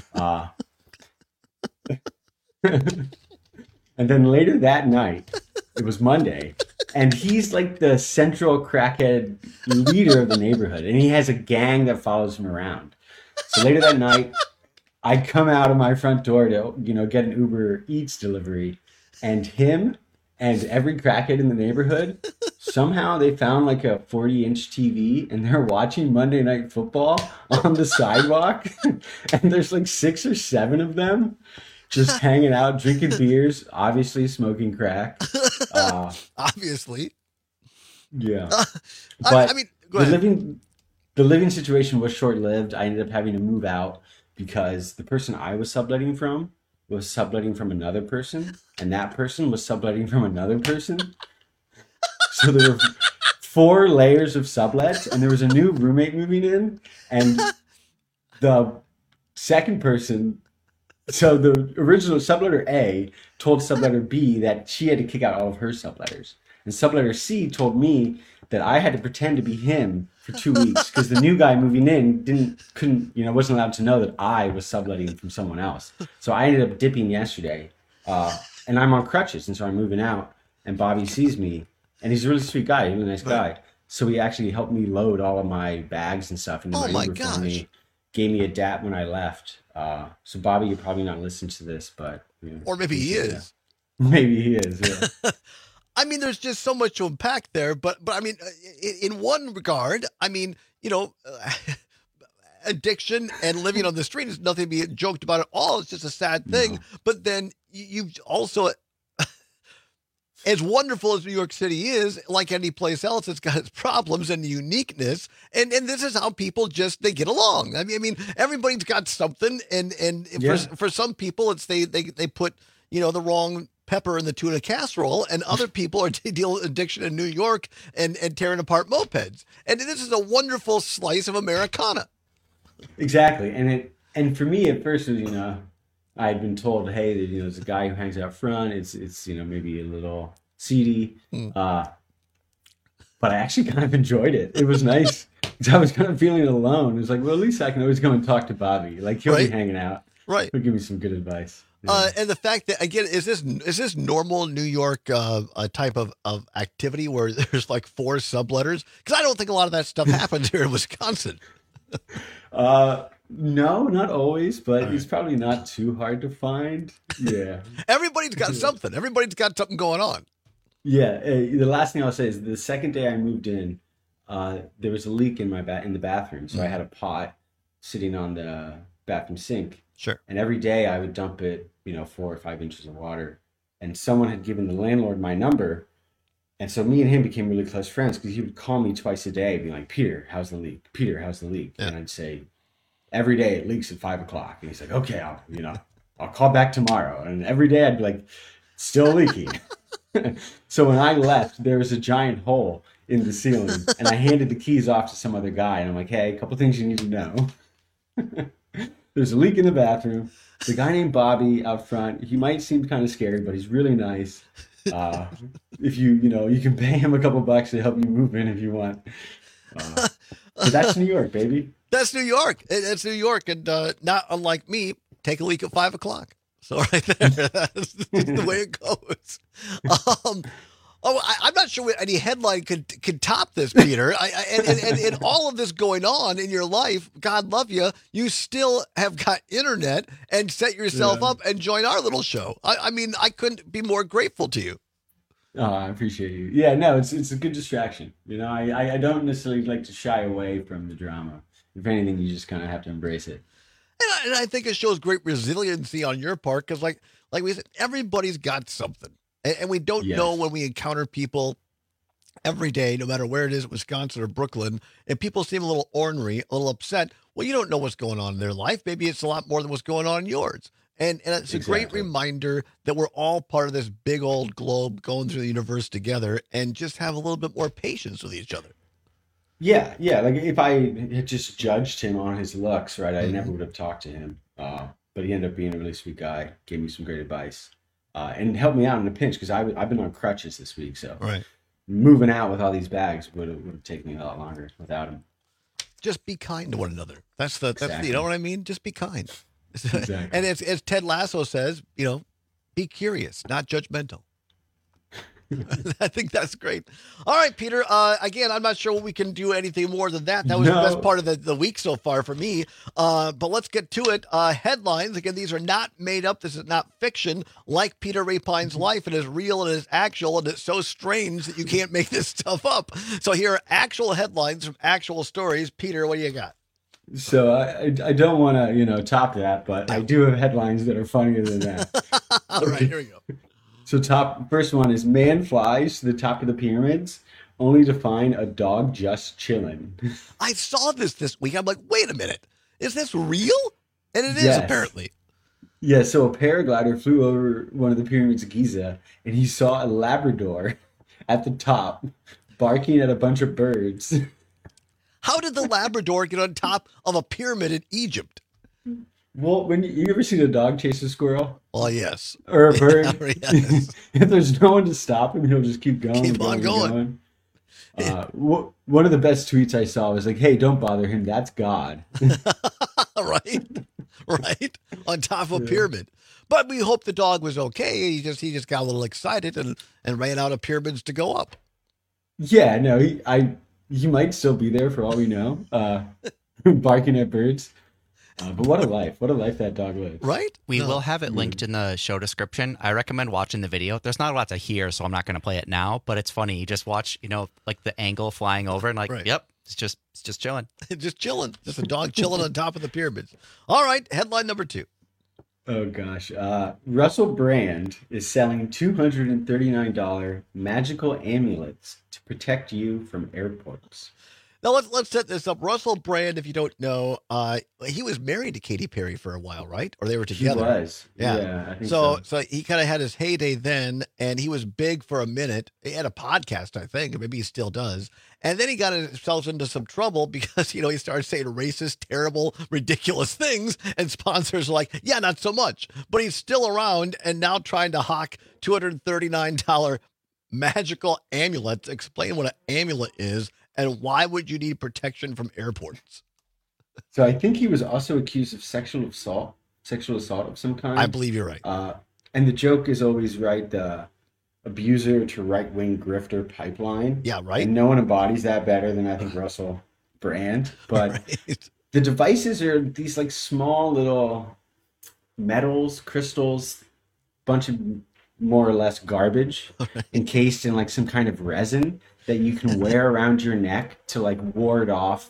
And then later that night, it was Monday, and he's like the central crackhead leader of the neighborhood, and he has a gang that follows him around. So later that night, I come out of my front door to, get an Uber Eats delivery, and him and every crackhead in the neighborhood, somehow they found like a 40-inch TV, and they're watching Monday Night Football on the sidewalk, and there's like 6 or 7 of them just hanging out, drinking beers, obviously smoking crack. Obviously. Yeah. But I mean, go ahead. The living situation was short-lived. I ended up having to move out because the person I was subletting from was subletting from another person, and that person was subletting from another person. So there were 4 layers of sublets, and there was a new roommate moving in, and the second person... So the original subletter A told subletter B that she had to kick out all of her subletters. And subletter C told me that I had to pretend to be him for 2 weeks because the new guy moving in wasn't allowed to know that I was subletting from someone else. So I ended up dipping yesterday, and I'm on crutches, and so I'm moving out, and Bobby sees me, and he's a really sweet guy, a really nice guy. So he actually helped me load all of my bags and stuff into my Uber for me. Gave me a DAT when I left. So Bobby, you're probably not listening to this, but or maybe he is. Maybe he is. Yeah. I mean, there's just so much to unpack there, but I mean, in one regard, I mean, addiction and living on the street is nothing to be joked about at all. It's just a sad thing. No. But then you also, as wonderful as New York City is, like any place else, it's got its problems and uniqueness. And this is how people they get along. I mean, everybody's got something. And for some people, it's they put, the wrong pepper in the tuna casserole, and other people are dealing with addiction in New York and tearing apart mopeds. And this is a wonderful slice of Americana. Exactly. And for me at first, I had been told, hey, there's a guy who hangs out front. It's maybe a little seedy. But I actually kind of enjoyed it. It was nice. I was kind of feeling alone. It was like, well, at least I can always go and talk to Bobby. Like, he'll be hanging out. Right. He'll give me some good advice. And the fact that, again, is this normal New York type of activity where there's like 4 subletters? Because I don't think a lot of that stuff happens here in Wisconsin. No, not always, but it's probably not too hard to find. Yeah. Everybody's got something. Everybody's got something going on. Yeah. The last thing I'll say is the second day I moved in, there was a leak in the bathroom. So I had a pot sitting on the bathroom sink. Sure. And every day I would dump it, 4 or 5 inches of water. And someone had given the landlord my number. And so me and him became really close friends because he would call me twice a day, being like, Peter, how's the leak? Peter, how's the leak? Yeah. And I'd say, every day it leaks at 5 o'clock. And he's like, okay, I'll call back tomorrow. And every day I'd be like, still leaking. So when I left, there was a giant hole in the ceiling. And I handed the keys off to some other guy. And I'm like, hey, a couple things you need to know. There's a leak in the bathroom. The guy named Bobby out front, he might seem kind of scary, but he's really nice. If you can pay him a couple bucks to help you move in if you want. But that's New York, baby. That's New York. It's New York. And not unlike me, take a leak at 5 o'clock. So right there, that's the way it goes. I'm not sure any headline could top this, Peter. And all of this going on in your life, God love you, you still have got internet and set yourself up and join our little show. I mean, I couldn't be more grateful to you. Oh, I appreciate you. Yeah, no, it's a good distraction. I don't necessarily like to shy away from the drama. If anything, you just kind of have to embrace it. And I think it shows great resiliency on your part because, like we said, everybody's got something. And we don't know when we encounter people every day, no matter where it is, Wisconsin or Brooklyn, and people seem a little ornery, a little upset. Well, you don't know what's going on in their life. Maybe it's a lot more than what's going on in yours. And it's a great reminder that we're all part of this big old globe going through the universe together and just have a little bit more patience with each other. Yeah. Like if I had just judged him on his looks, right, I never would have talked to him. But he ended up being a really sweet guy, gave me some great advice. And helped me out in a pinch because I've been on crutches this week. So moving out with all these bags would have taken me a lot longer without him. Just be kind to one another. That's you know what I mean? Just be kind. Exactly. And as Ted Lasso says, be curious, not judgmental. I think that's great. All right, Peter. Again, I'm not sure we can do anything more than that. That was the best part of the week so far for me. But let's get to it. Headlines. Again, these are not made up. This is not fiction. Like Peter Rapine's life, it is real and it is actual, and it's so strange that you can't make this stuff up. So here are actual headlines from actual stories. Peter, what do you got? So I don't want to top that, but I do have headlines that are funnier than that. All right, here we go. So first one is man flies to the top of the pyramids only to find a dog just chilling. I saw this week. I'm like, wait a minute. Is this real? And it is, apparently. Yeah, so a paraglider flew over one of the pyramids of Giza, and he saw a Labrador at the top barking at a bunch of birds. How did the Labrador get on top of a pyramid in Egypt? Well, when you ever seen a dog chase a squirrel? Well, yes. Or a bird? Yes. If there's no one to stop him, he'll just keep going. Keep on going. One of the best tweets I saw was like, hey, don't bother him. That's God. Right. On top of a pyramid. But we hope the dog was okay. He just got a little excited and ran out of pyramids to go up. Yeah, no, He might still be there for all we know, barking at birds. But what a life. What a life that dog lives. Right? We will have it linked in the show description. I recommend watching the video. There's not a lot to hear, so I'm not going to play it now, but it's funny. You just watch, like the angle flying over and yep, it's just chilling. Just chilling. Just a dog chilling on top of the pyramids. All right, headline number 2. Oh, gosh. Russell Brand is selling $239 magical amulets to protect you from airports. Now, let's set this up. Russell Brand, if you don't know, he was married to Katy Perry for a while, right? Or they were together. He was. Yeah, I think so. So he kind of had his heyday then, and he was big for a minute. He had a podcast, I think, and maybe he still does. And then he got himself into some trouble because, he started saying racist, terrible, ridiculous things, and sponsors are like, yeah, not so much. But he's still around and now trying to hawk $239 magical amulets. Explain what an amulet is. And why would you need protection from airports? So I think he was also accused of sexual assault of some kind. I believe you're right. And the joke is always right, the abuser to right-wing grifter pipeline. Yeah, right. And no one embodies that better than I think Russell Brand. But the devices are these like small little metals, crystals, bunch of more or less garbage encased in like some kind of resin that you can wear around your neck to like ward off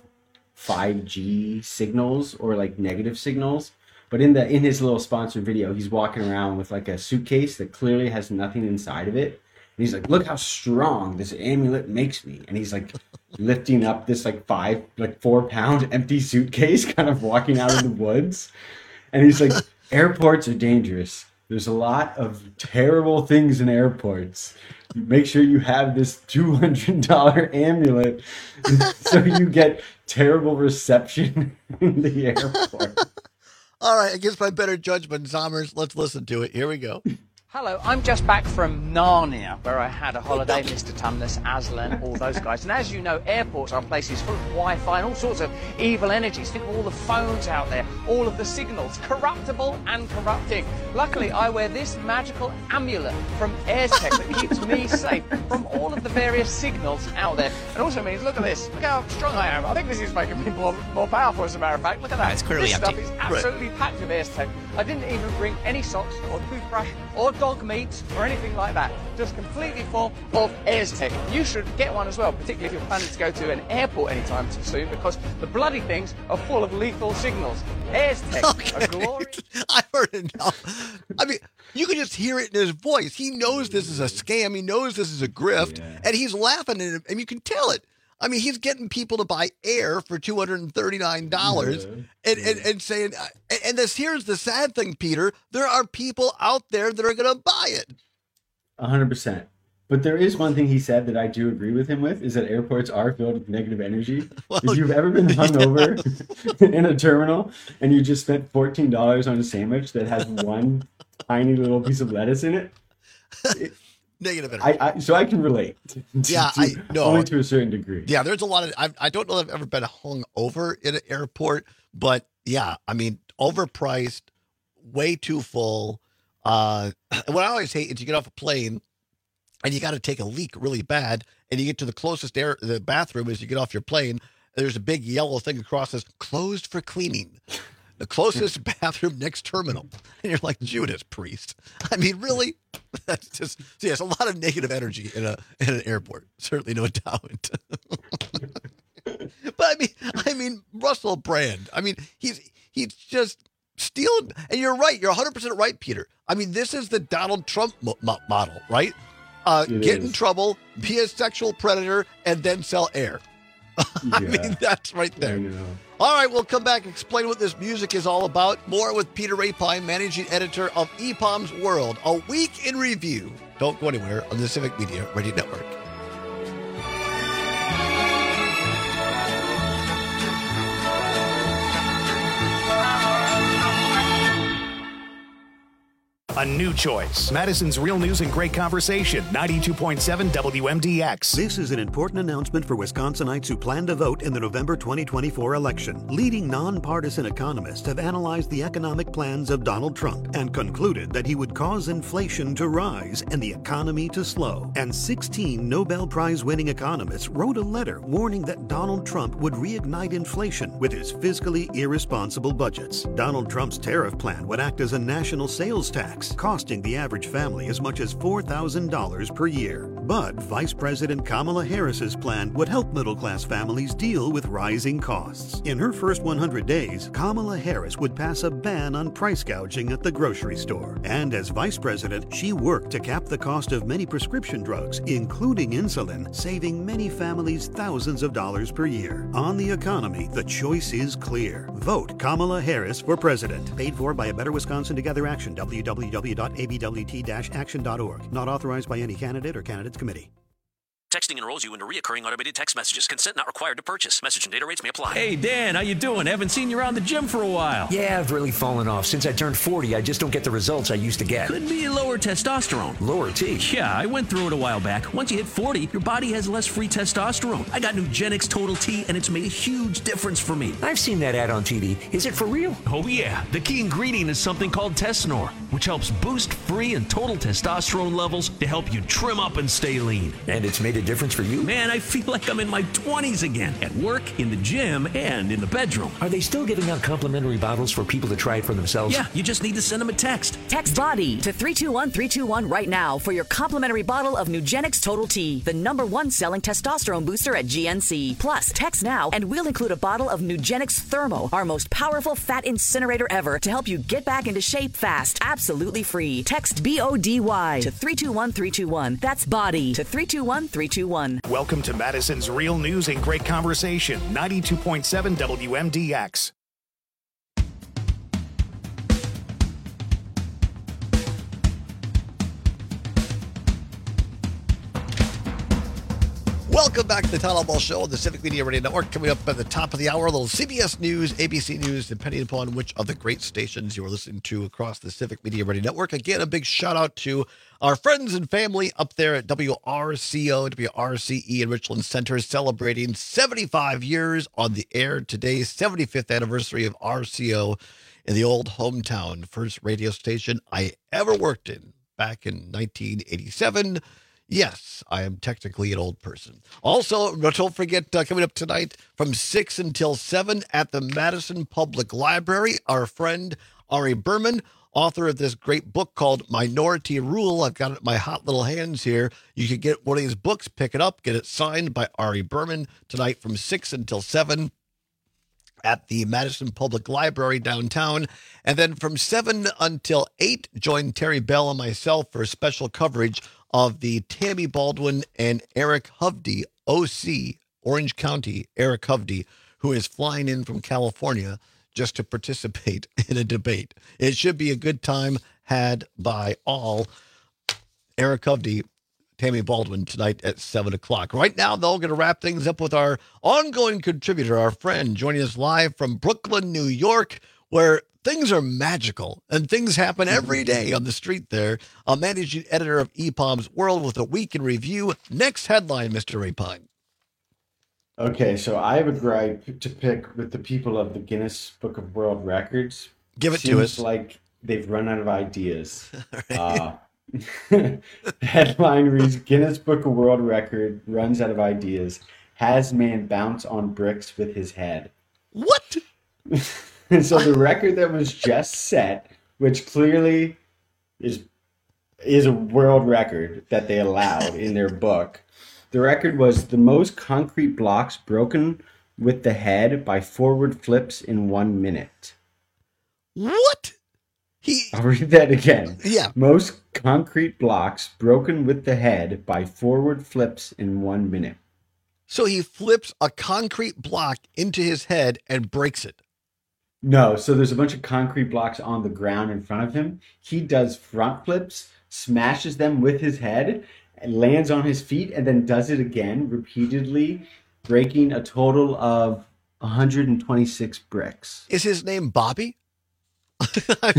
5G signals or like negative signals. But in his little sponsored video, he's walking around with like a suitcase that clearly has nothing inside of it. And he's like, look how strong this amulet makes me. And he's like lifting up this like 4-pound empty suitcase, kind of walking out of the woods. And he's like, airports are dangerous. There's a lot of terrible things in airports. Make sure you have this $200 amulet so you get terrible reception in the airport. All right, against my better judgment, Zommers, let's listen to it. Here we go. Hello, I'm just back from Narnia, where I had a holiday, Mr. Tumnus, Aslan, all those guys. And as you know, airports are places full of Wi-Fi and all sorts of evil energies. Think of all the phones out there, all of the signals, corruptible and corrupting. Luckily, I wear this magical amulet from AirTech that keeps me safe from all of the various signals out there. And also means, look at this, look how strong I am. I think this is making me more powerful, as a matter of fact. Look at that. It's clearly this empty. Stuff is absolutely packed with AirTech. I didn't even bring any socks or toothbrush or dog meat or anything like that. Just completely full of AirTech. You should get one as well, particularly if you're planning to go to an airport anytime soon, because the bloody things are full of lethal signals. AirTech, a glory. I heard it now. I mean, you can just hear it in his voice. He knows this is a scam. He knows this is a grift, and he's laughing at it, and you can tell it. I mean, he's getting people to buy air for $239 and saying, and here's the sad thing, Peter, there are people out there that are going to buy it. 100%. But there is one thing he said that I do agree with him with, is that airports are filled with negative energy. If you've ever been hungover in a terminal and you just spent $14 on a sandwich that has one tiny little piece of lettuce in it, negative energy. So I can relate. Only to a certain degree. Yeah, there's a lot of. I don't know if I've ever been hung over in an airport, but yeah, I mean, overpriced, way too full. What I always hate is you get off a plane and you got to take a leak really bad, and you get to the closest the bathroom as you get off your plane. There's a big yellow thing across that says "closed for cleaning." The closest bathroom next terminal. And you're like, Judas Priest. I mean, really? That's just, yes, a lot of negative energy in an airport. Certainly no doubt. But I mean, Russell Brand. I mean, he's just stealing. And you're right. You're 100% right, Peter. I mean, this is the Donald Trump model, right? Get in trouble, be a sexual predator, and then sell air. I mean, that's right there. All right, we'll come back and explain what this music is all about. More with Peter Rapine, managing editor of EPOM's World. A week in review. Don't go anywhere on the Civic Media Radio Network. A new choice. Madison's Real News and Great Conversation, 92.7 WMDX. This is an important announcement for Wisconsinites who plan to vote in the November 2024 election. Leading nonpartisan economists have analyzed the economic plans of Donald Trump and concluded that he would cause inflation to rise and the economy to slow. And 16 Nobel Prize-winning economists wrote a letter warning that Donald Trump would reignite inflation with his fiscally irresponsible budgets. Donald Trump's tariff plan would act as a national sales tax, costing the average family as much as $4,000 per year. But Vice President Kamala Harris's plan would help middle-class families deal with rising costs. In her first 100 days, Kamala Harris would pass a ban on price gouging at the grocery store. And as Vice President, she worked to cap the cost of many prescription drugs, including insulin, saving many families thousands of dollars per year. On the economy, the choice is clear. Vote Kamala Harris for president. Paid for by A Better Wisconsin Together Action, www.abwt-action.org. Not authorized by any candidate or candidates committee. Texting enrolls you into recurring automated text messages. Consent not required to purchase. Message and data rates may apply. Hey, Dan, how you doing? Haven't seen you around the gym for a while. Yeah, I've really fallen off. Since I turned 40, I just don't get the results I used to get. Could be lower testosterone. Lower T? Yeah, I went through it a while back. Once you hit 40, your body has less free testosterone. I got Nugenix Total T, and it's made a huge difference for me. I've seen that ad on TV. Is it for real? Oh, yeah. The key ingredient is something called Tesnor, which helps boost free and total testosterone levels to help you trim up and stay lean. And it's made a difference for you? Man, I feel like I'm in my 20s again. At work, in the gym, and in the bedroom. Are they still giving out complimentary bottles for people to try it for themselves? Yeah, you just need to send them a text. Text BODY to 321-321 right now for your complimentary bottle of Nugenix Total T, the #1 selling testosterone booster at GNC. Plus, text now and we'll include a bottle of Nugenix Thermo, our most powerful fat incinerator ever, to help you get back into shape fast. Absolutely free. Text BODY to 321-321. That's BODY to 321-321. Welcome to Madison's Real News and Great Conversation, 92.7 WMDX. Welcome back to the Town Hall Ball Show on the Civic Media Radio Network. Coming up at the top of the hour, a little CBS News, ABC News, depending upon which of the great stations you are listening to across the Civic Media Radio Network. Again, a big shout out to our friends and family up there at WRCO, WRCE in Richland Center, celebrating 75 years on the air today, 75th anniversary of RCO in the old hometown, first radio station I ever worked in back in 1987. Yes, I am technically an old person. Also, don't forget, coming up tonight from 6 until 7 at the Madison Public Library, our friend Ari Berman, author of this great book called Minority Rule. I've got it in my hot little hands here. You can get one of these books, pick it up, get it signed by Ari Berman tonight from 6 until 7 at the Madison Public Library downtown. And then from 7 until 8, join Terry Bell and myself for a special coverage of the Tammy Baldwin and Eric Hovde, OC, Orange County, Eric Hovde, who is flying in from California just to participate in a debate. It should be a good time had by all. Eric Hovde, Tammy Baldwin tonight at 7 o'clock. Right now, though, we're going to wrap things up with our ongoing contributor, our friend, joining us live from Brooklyn, New York, where things are magical and things happen every day on the street there. A managing editor of EPOM's World with a week in review. Next headline, Mr. Rapine. Okay, so I have a gripe to pick with the people of the Guinness Book of World Records. Give it to us. Seems like they've run out of ideas. Headline reads, Guinness Book of World Record runs out of ideas. Has man bounce on bricks with his head. What? So the record that was just set, which clearly is a world record that they allowed in their book. The record was the most concrete blocks broken with the head by forward flips in 1 minute. What? I'll read that again. Yeah. Most concrete blocks broken with the head by forward flips in 1 minute. So he flips a concrete block into his head and breaks it. No, so there's a bunch of concrete blocks on the ground in front of him. He does front flips, smashes them with his head, and lands on his feet, and then does it again repeatedly, breaking a total of 126 bricks. Is his name Bobby? I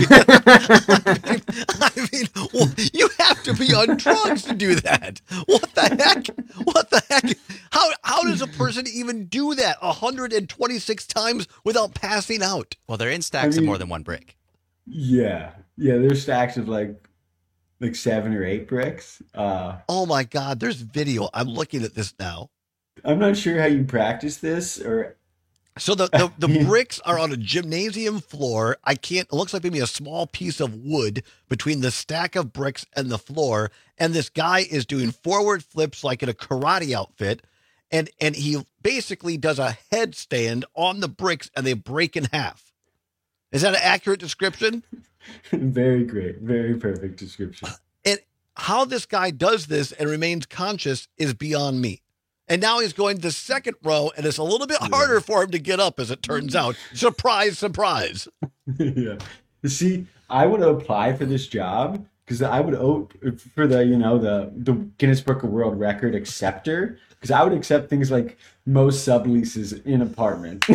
mean, well, you have to be on drugs to do that. What the heck? How does a person even do that 126 times without passing out? Well, they're in stacks of more than one brick. Yeah. There's stacks of like 7 or 8 bricks. Oh my God, there's video. I'm looking at this now. I'm not sure how you practice this or. So the bricks are on a gymnasium floor. It looks like maybe a small piece of wood between the stack of bricks and the floor. And this guy is doing forward flips like in a karate outfit. And he basically does a headstand on the bricks and they break in half. Is that an accurate description? Very great. Very perfect description. And how this guy does this and remains conscious is beyond me. And now he's going to the second row, and it's a little bit harder for him to get up, as it turns out. Surprise, surprise. Yeah. See, I would apply for this job because I would for the Guinness Book of World Record acceptor, because I would accept things like most subleases in apartment.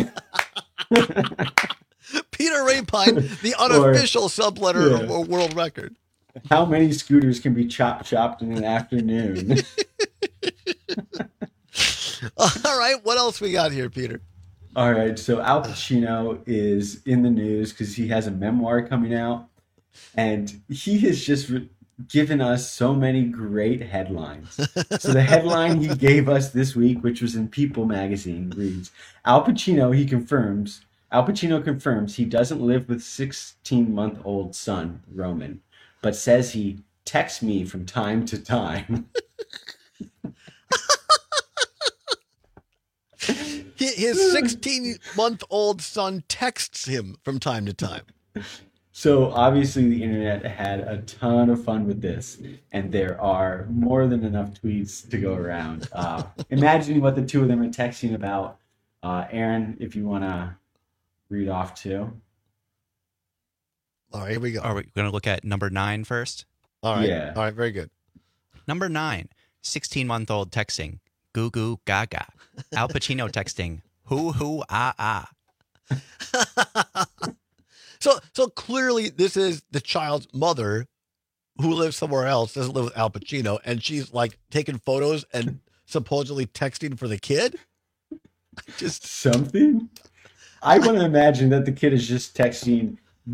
Peter Rapine, the unofficial subletter of a world record. How many scooters can be chopped in an afternoon? All right, what else we got here, Peter? All right, so Al Pacino is in the news because he has a memoir coming out, and he has just given us so many great headlines. So the headline he gave us this week, which was in People magazine, reads, Al Pacino confirms he doesn't live with 16-month-old son, Roman, but says he texts me from time to time. His 16-month-old son texts him from time to time. So obviously the internet had a ton of fun with this, and there are more than enough tweets to go around. Imagining what the two of them are texting about. Aaron, if you want to read off too. All right, here we go. Are we going to look at number 9 first? All right. Yeah. All right, very good. Number 9, 16-month-old texting. Goo goo gaga. Al Pacino texting. Hoo hoo ah ah. So clearly this is the child's mother who lives somewhere else, doesn't live with Al Pacino, and she's like taking photos and supposedly texting for the kid. Just something. I want to imagine that the kid is just texting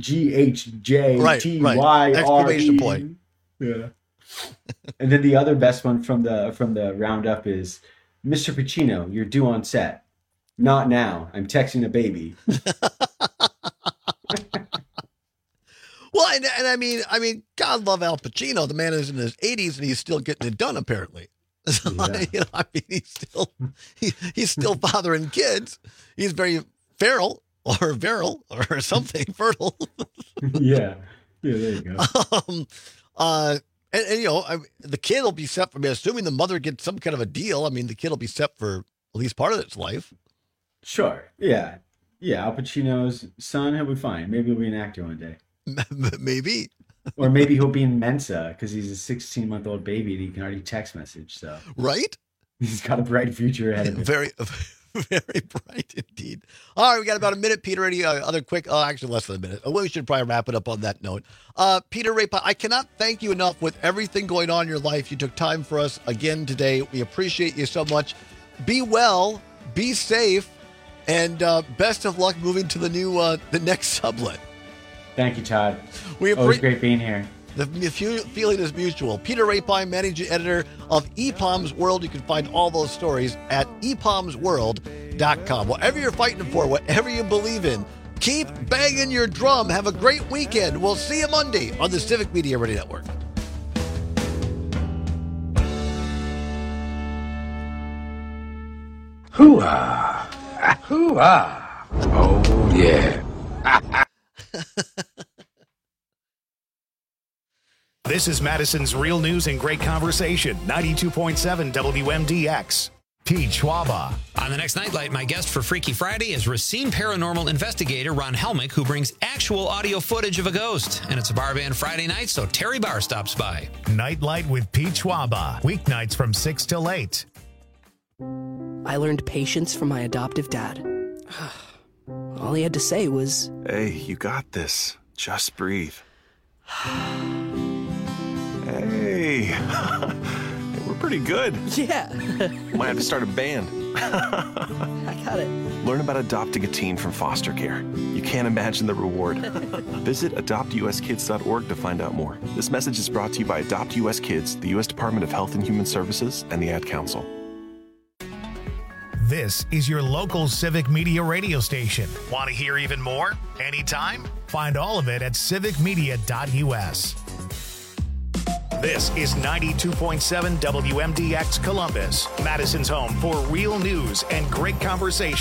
GHJTYRE. Exclamation point. Yeah. And then the other best one from the roundup is, Mr. Pacino, you're due on set. Not now. I'm texting a baby. Well, and I mean, God love Al Pacino. The man is in his 80s and he's still getting it done, apparently. So, Yeah. I mean, he's still fathering kids. He's very feral or virile or something, fertile. Yeah. Yeah, there you go. The kid will be set for, assuming the mother gets some kind of a deal. I mean, the kid will be set for at least part of its life. Sure. Yeah. Yeah. Al Pacino's son, he'll be fine. Maybe he'll be an actor one day. Maybe. Or maybe he'll be in Mensa because he's a 16-month-old baby and he can already text message. So right? He's got a bright future ahead of him. Very, very bright indeed. All right, we got about a minute, Peter. Any other quick? Actually, less than a minute. We should probably wrap it up on that note. Peter Rapine, I cannot thank you enough with everything going on in your life. You took time for us again today. We appreciate you so much. Be well, be safe, and best of luck moving to the next sublet. Thank you, Todd. Always great being here. The feeling is mutual. Peter Rapine, managing editor of EPOM's World. You can find all those stories at epomsworld.com. Whatever you're fighting for, whatever you believe in, keep banging your drum. Have a great weekend. We'll see you Monday on the Civic Media Radio Network. Hoo-ah. Hoo-ah. Oh, yeah. This is Madison's Real News and Great Conversation, 92.7 WMDX. Pete Schwaba. On the next Nightlight, my guest for Freaky Friday is Racine paranormal investigator Ron Helmick, who brings actual audio footage of a ghost. And it's a bar band Friday night, so Terry Barr stops by. Nightlight with Pete Schwaba. Weeknights from 6 till 8. I learned patience from my adoptive dad. All he had to say was, "Hey, you got this. Just breathe. Hey, we're pretty good. Yeah. Might have to start a band. I got it. Learn about adopting a teen from foster care. You can't imagine the reward. Visit adoptuskids.org to find out more. This message is brought to you by Adopt US Kids, the U.S. Department of Health and Human Services, and the Ad Council. This is your local Civic Media radio station. Want to hear even more? Anytime? Find all of it at civicmedia.us. This is 92.7 WMDX Columbus, Madison's home for real news and great conversation.